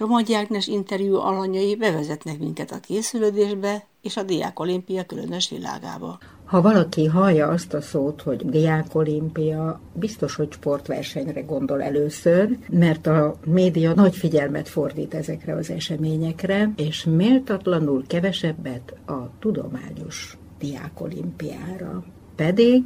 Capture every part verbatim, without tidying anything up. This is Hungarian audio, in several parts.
Somogyi Ágnes interjú alanyai bevezetnek minket a készülődésbe és a Diákolimpia különös világába. Ha valaki hallja azt a szót, hogy Diákolimpia, biztos, hogy sportversenyre gondol először, mert a média nagy figyelmet fordít ezekre az eseményekre, és méltatlanul kevesebbet a tudományos Diákolimpiára. Pedig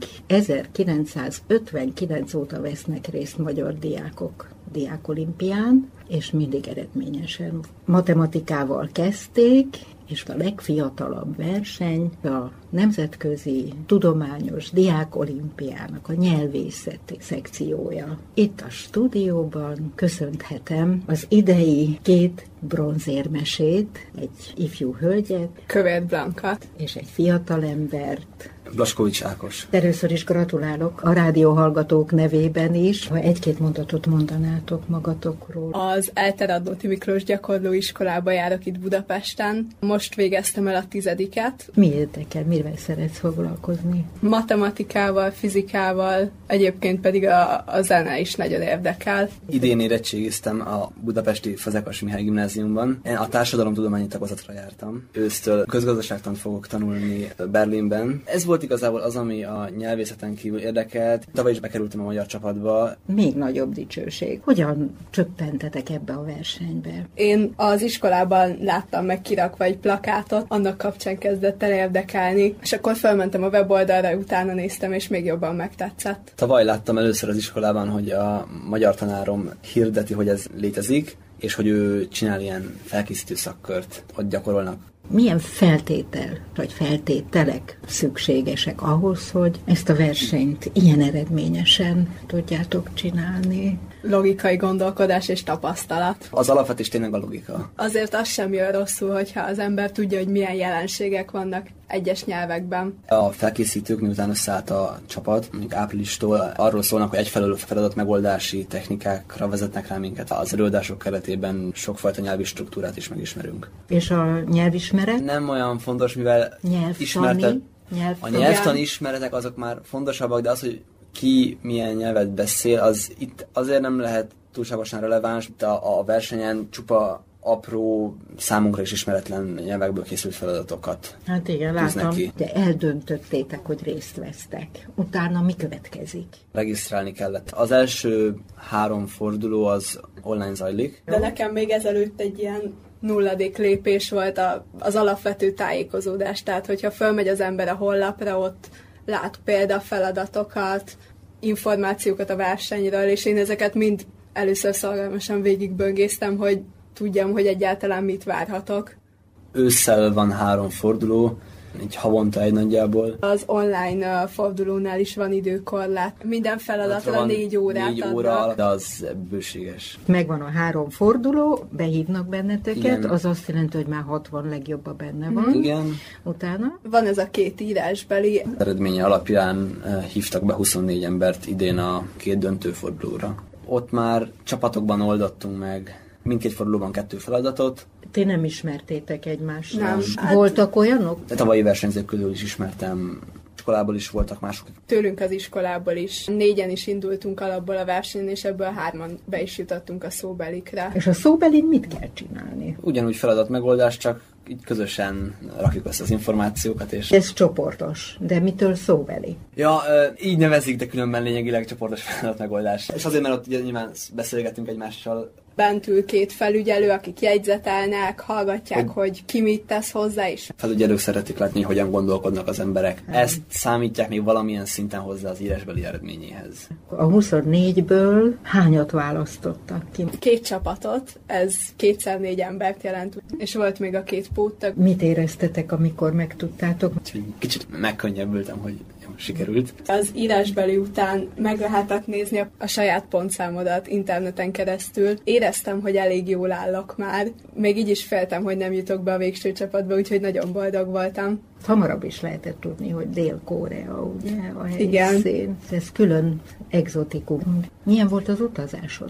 ezerkilencszázötvenkilenc óta vesznek részt magyar diákok Diákolimpián, és mindig eredményesen. Matematikával kezdték, és a legfiatalabb verseny a Nemzetközi Tudományos Diákolimpiának a nyelvészeti szekciója. Itt a stúdióban köszönhetem az idei két bronzérmesét, egy ifjú hölgyet, Kövér Blankát, és egy fiatalembert, Blaskovics Ákos. Először is gratulálok a rádióhallgatók nevében is, ha egy-két mondatot mondanátok magatokról. Az Elter Radnóti Miklós gyakorlóiskolába járok itt Budapesten. Most végeztem el a tizediket. Mi érdekel, mivel szeretsz foglalkozni? Matematikával, fizikával, egyébként pedig a, a zene is nagyon érdekel. Idén érettségiztem a budapesti Fazekas Mihály gimnáziumban. Én a társadalomtudományi tagozatra jártam. Ősztől közgazdaságtant fogok tanulni Berlinben. Ez volt igazából az, ami a nyelvészeten kívül érdekelt. Tavaly is bekerültem a magyar csapatba. Még nagyobb dicsőség. Hogyan csöppentetek ebbe a versenybe? Én az iskolában láttam meg kirakva egy plakátot, annak kapcsán kezdett el érdekelni, és akkor felmentem a weboldalra, utána néztem, és még jobban megtetszett. Tavaly láttam először az iskolában, hogy a magyar tanárom hirdeti, hogy ez létezik, és hogy ő csinál ilyen felkészítő szakkört, ott gyakorolnak. Milyen feltétel, vagy feltételek szükségesek ahhoz, hogy ezt a versenyt ilyen eredményesen tudjátok csinálni? Logikai gondolkodás és tapasztalat. Az alapvetés tényleg a logika. Azért az sem jön rosszul, hogyha az ember tudja, hogy milyen jelenségek vannak egyes nyelvekben. A felkészítők, miután összeállt a csapat, mondjuk áprilistól arról szólnak, hogy egyfelől feladat megoldási technikákra vezetnek rá minket. Az előadások keretében sokfajta nyelvi struktúrát is megismerünk. És a nyelvismeret? Nem olyan fontos, mivel ismertek. A nyelvtan ismeretek azok már fontosabbak, de az, hogy ki milyen nyelvet beszél, az itt azért nem lehet túlságosan releváns. A, a versenyen csupa apró, számunkra is ismeretlen nyelvekből készült feladatokat. Hát igen, látom, de eldöntöttétek, hogy részt vesztek. Utána mi következik? Regisztrálni kellett. Az első három forduló az online zajlik. De nekem még ezelőtt egy ilyen nulladik lépés volt a, az alapvető tájékozódás. Tehát, hogyha fölmegy az ember a honlapra, ott lát példafeladatokat, információkat a versenyről, és én ezeket mind először szorgalmasan végigböngésztem, hogy tudjam, hogy egyáltalán mit várhatok. Ősszel van három forduló, így havonta egy nagyjából. Az online fordulónál is van időkorlát. Minden feladatra négy órát négy óra, de az bőséges. Megvan a három forduló, behívnak benneteket, igen. Az azt jelenti, hogy már hatvan legjobba benne van. Igen. Utána? Van ez a két írásbeli. Eredménye alapján hívtak be huszonnégy embert idén a két döntőfordulóra. Ott már csapatokban oldottunk meg mindkét fordulóban kettő feladatot. Ti nem ismertétek egymást? Nem. Voltak olyanok? De tavalyi versenyzők közül is ismertem. Iskolából is voltak mások. Tőlünk az iskolából is. Négyen is indultunk alapból a versenyen, és ebből hárman be is jutottunk a szóbelikre. És a szóbelin mit kell csinálni? Ugyanúgy feladat megoldás, csak így közösen rakjuk össze az információkat. És... Ez csoportos, de mitől szóbeli? Ja, így nevezik, de különben lényegileg csoportos feladat megoldás. És azért, mert ott ugye nyilván beszélgetünk egymással. Bent ül két felügyelő, akik jegyzetelnek, hallgatják, hogy, hogy ki mit tesz hozzá is. Felügyelők szeretik látni, hogyan gondolkodnak az emberek. Hmm. Ezt számítják még valamilyen szinten hozzá az írásbeli eredményéhez. A huszonnégyből hányat választottak ki? Két csapatot, ez kétszer négy embert jelent, és volt még a két póttag. Mit éreztetek, amikor megtudtátok? Kicsit megkönnyebbültem, hogy sikerült. Az írásbeli után meg lehetett nézni a, a saját pontszámodat interneten keresztül. Éreztem, hogy elég jól állok már. Még így is féltem, hogy nem jutok be a végső csapatba, úgyhogy nagyon boldog voltam. Hamarabb is lehetett tudni, hogy Dél-Korea, ugye, a helyszín. Igen. Ez külön egzotikum. Milyen volt az utazás oda?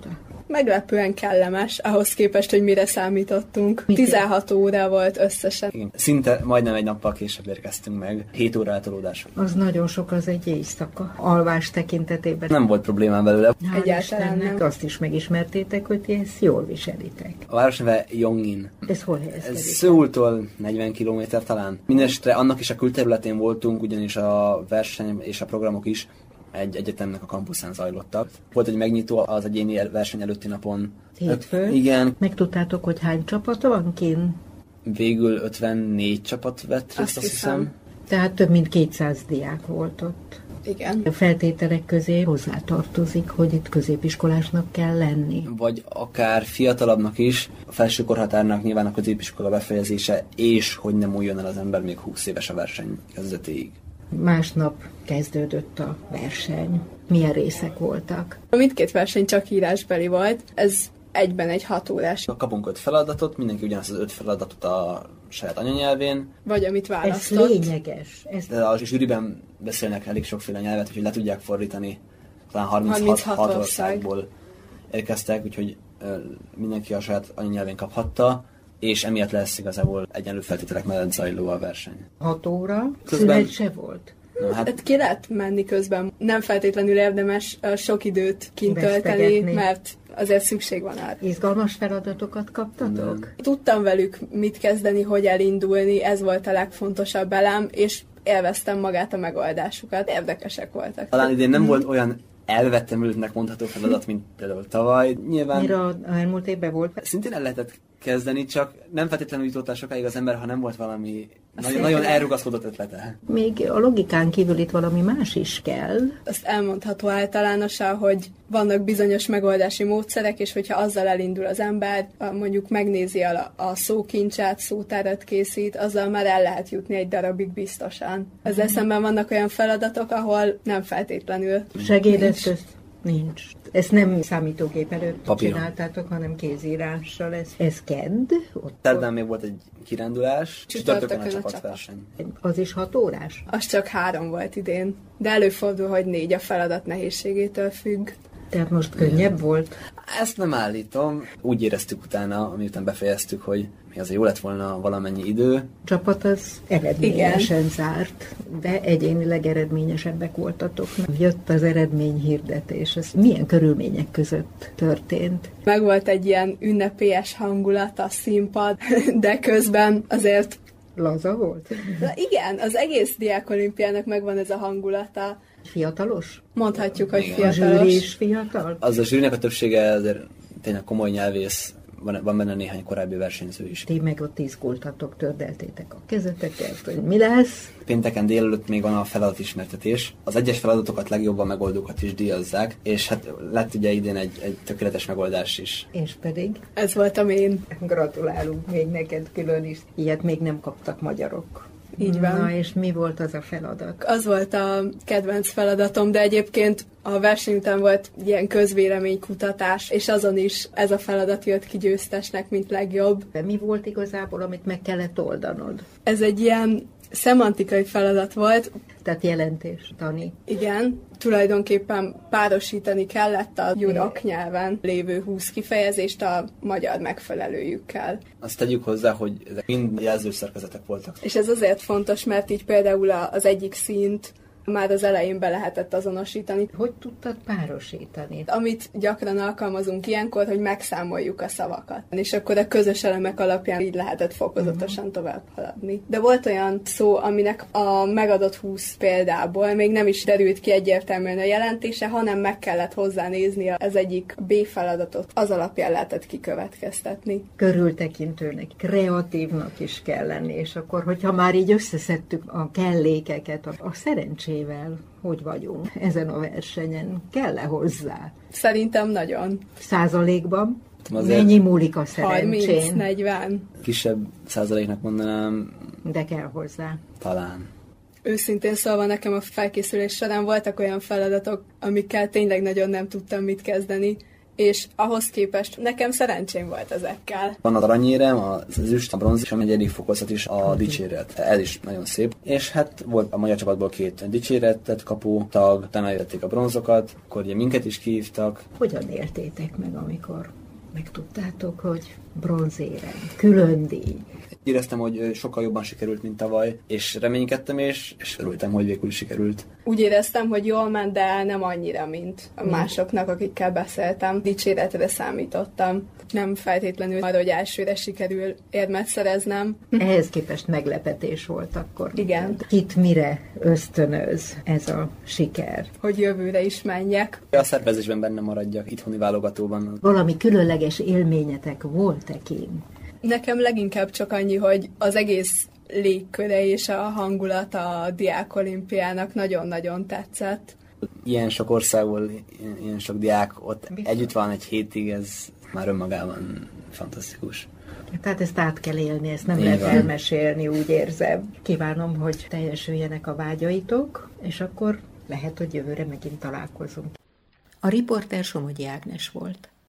meglepően kellemes, ahhoz képest, hogy mire számítottunk. Mit tizenhat óra volt összesen. Igen. Szinte majdnem egy nappal később érkeztünk meg. hét óra eltolódás. Az nagyon sok, az egy éjszaka. Alvás tekintetében. Nem volt problémám belőle. Egyáltalán nem. Azt is megismertétek, hogy ti ezt jól viselitek. A város neve Yongin. Ez hol helyezkedik? Ez Szöultól negyven kilométer talán. Mindenesetre annak is a külterületén voltunk, ugyanis a verseny és a programok is egy egyetemnek a kampuszán zajlottak. Volt egy megnyitó az egyéni verseny előtti napon. Hétfőn? Igen. Megtudtátok, hogy hány csapat van kint? Végül ötvennégy csapat vett részt, azt, azt hiszem. hiszem. Tehát több mint kétszáz diák volt ott. Igen. A feltételek közé hozzátartozik, hogy itt középiskolásnak kell lenni. Vagy akár fiatalabbnak is, a felső korhatárnak nyilván a középiskola befejezése, és hogy nem múljon el az ember még húsz éves a verseny kezdetéig. Másnap kezdődött a verseny. Milyen részek voltak? Mindkét verseny csak írásbeli volt. Ez egyben egy hat órás. Kapunk öt feladatot, mindenki ugyanazt az öt feladatot a saját anyanyelvén. Vagy amit választott. Ez lényeges. Ez... De a zsűriben beszélnek elég sokféle nyelvet, úgyhogy le tudják fordítani. Talán harminchat országból érkeztek, úgyhogy mindenki a saját anyanyelvén kaphatta, és emiatt lesz igazából egyenlő feltételek mellett zajló a verseny. Hat óra? Közben... Szünet se volt? No, hát... hát ki lehet menni közben. Nem feltétlenül érdemes sok időt kint tölteni, mert azért szükség van arra. Izgalmas feladatokat kaptatok? Nem. Tudtam velük mit kezdeni, hogy elindulni, ez volt a legfontosabb elem, és élveztem magát a megoldásukat. Érdekesek voltak. Talán idén nem volt olyan elvettemültnek mondható feladat, mint például tavaly. Nyilván... Mire az elmúlt évben volt? Szintén el lehetett kezdeni, csak nem feltétlenül jutott el sokáig az ember, ha nem volt valami nagyon, nagyon elrugaszkodott ötlete. Még a logikán kívül itt valami más is kell. Azt elmondható általánosan, hogy vannak bizonyos megoldási módszerek, és hogyha azzal elindul az ember, mondjuk megnézi a, a szókincsát, szótárat készít, azzal már el lehet jutni egy darabig biztosan. Ezzel szemben vannak olyan feladatok, ahol nem feltétlenül. Segédeszköz nincs. Ezt nem számítógép előtt Papíron csináltátok, hanem kézírással. Ez, ez kedd? Szerdán még volt egy kirándulás, csütörtökön a csapatverseny. Az is hat órás? Az csak három volt idén, de előfordul, hogy négy, a feladat nehézségétől függ. Tehát most könnyebb volt? Ezt nem állítom. Úgy éreztük utána, miután befejeztük, hogy még azért jó lett volna valamennyi idő. A csapat az eredményesen Igen. zárt, de egyénileg eredményesebbek voltatok. Jött az eredményhirdetés. Ez milyen körülmények között történt? Meg volt egy ilyen ünnepélyes hangulat a színpad, de közben azért... Laza volt? Na igen, az egész diákolimpiának megvan ez a hangulata. Fiatalos? Mondhatjuk, hogy Igen. fiatalos. A zsűri is fiatal? Az a zsűrinek a többsége azért tényleg komoly nyelvész, van, van benne néhány korábbi versenyző is. Ti meg ott izgultatok, tördeltétek a kezeteket, hogy mi lesz? Pénteken délelőtt még van a feladatismertetés. Az egyes feladatokat, legjobban megoldókat is díjazzák, és hát lett ugye idén egy, egy tökéletes megoldás is. És pedig? Ez voltam én. Gratulálunk még neked külön is. Ilyet még nem kaptak magyarok. Így van. Na, és mi volt az a feladat? Az volt a kedvenc feladatom, de egyébként a verseny után volt ilyen közvéleménykutatás, és azon is ez a feladat jött ki győztesnek, mint legjobb. De mi volt igazából, amit meg kellett oldanod? Ez egy ilyen szemantikai feladat volt. Tehát jelentés, tani. Igen, tulajdonképpen párosítani kellett a jurok nyelven lévő húsz kifejezést a magyar megfelelőjükkel. Azt tegyük hozzá, hogy ezek mind jelzőszerkezetek voltak. És ez azért fontos, mert így például az egyik színt már az elején be lehetett azonosítani. Hogy tudtad párosítani? Amit gyakran alkalmazunk ilyenkor, hogy megszámoljuk a szavakat. És akkor a közös elemek alapján így lehetett fokozatosan uh-huh. tovább haladni. De volt olyan szó, aminek a megadott húsz példából még nem is derült ki egyértelműen a jelentése, hanem meg kellett hozzánézni az egyik B feladatot. Az alapján lehetett kikövetkeztetni. Körültekintőnek, kreatívnak is kell lenni, és akkor, hogyha már így összeszedtük a kellékeket, a, a szerencsé hogy vagyunk ezen a versenyen? Kell-e hozzá? Szerintem nagyon. Százalékban? Azért mennyi múlik a szerencsén? harminc negyven. Kisebb százaléknak mondanám. De kell hozzá. Talán. Őszintén szólva nekem a felkészülés során voltak olyan feladatok, amikkel tényleg nagyon nem tudtam mit kezdeni, és ahhoz képest nekem szerencsém volt ezekkel. Van az aranyérem, az ezüst, a bronz, és a negyedik fokozat is a dicséret. Ez is nagyon szép. És hát volt a magyar csapatból két dicséretet kapó tag, utána jötték a bronzokat, akkor ugye minket is kihívtak. Hogyan éltétek meg, amikor megtudtátok, hogy bronzérem, külön díj? Éreztem, hogy sokkal jobban sikerült, mint tavaly, és reménykedtem, és, és örültem, hogy végül is sikerült. Úgy éreztem, hogy jól ment, de nem annyira, mint a másoknak, akikkel beszéltem. Dicséretre számítottam. Nem feltétlenül arra, hogy elsőre sikerül érmet szereznem. Ehhez képest meglepetés volt akkor. Igen. Kit mire ösztönöz ez a siker? Hogy jövőre is menjek. A szervezésben benne maradjak, itthoni válogatóban. Valami különleges élményetek volt-e kint? Nekem leginkább csak annyi, hogy az egész légköre és a hangulat a Diák Olimpiának nagyon-nagyon tetszett. Ilyen sok országból, ilyen sok diák ott biztos együtt van egy hétig, ez már önmagában fantasztikus. Tehát ezt át kell élni, ezt nem lehet elmesélni, úgy érzem. Kívánom, hogy teljesüljenek a vágyaitok, és akkor lehet, hogy jövőre megint találkozunk. A riporter Somogyi Ágnes volt.